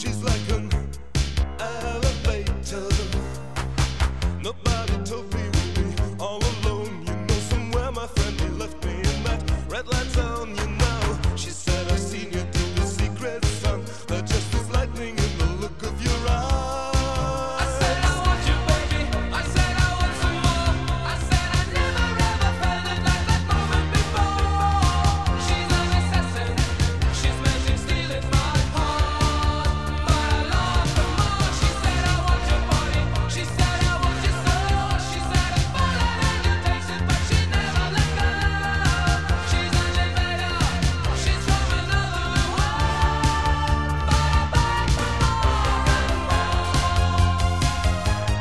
She's like an elevator. Nobody told me we'd be all alone. You know, somewhere my friend he left me in that red light zone. You know, she said I've seen you do the secret, son. They're just as lightning in the look of your eyes. I said I want you, baby. I said I want some more. I said I never ever felt it like that moment before. She's an assassin. She's magic, stealing my heart, but I love her more. She said I want your body. She said I want your soul. She said it's falling and you taste it, but she never let go. She's an invader. She's from another world, but I beg for more and more.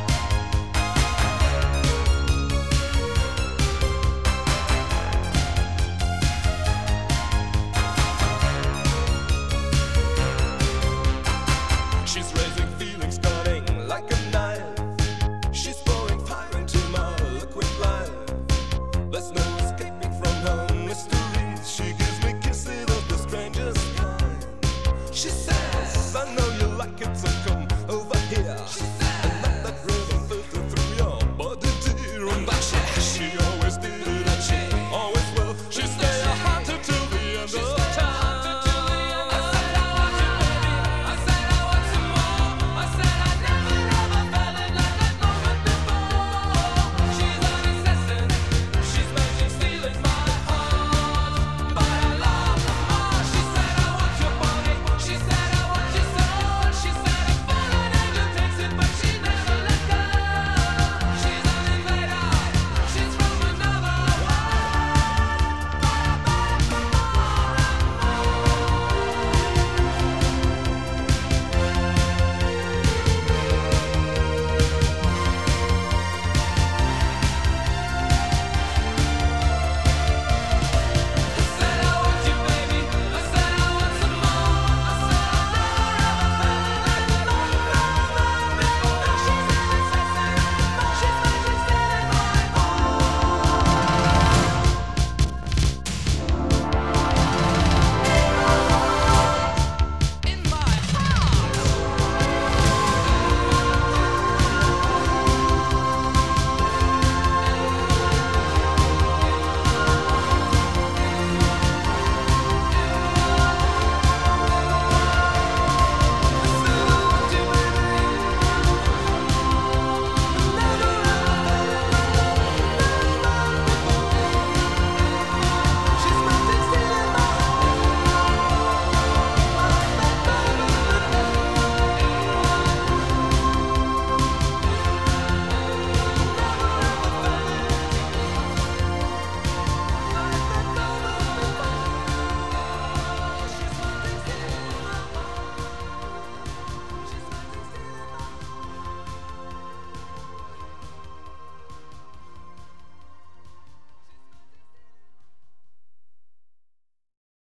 She's raising feelings, cutting like a knife. She's pouring fire into my liquid life. There's no escaping from her mysteries. She gives me kisses of the strangest kind. She says, I know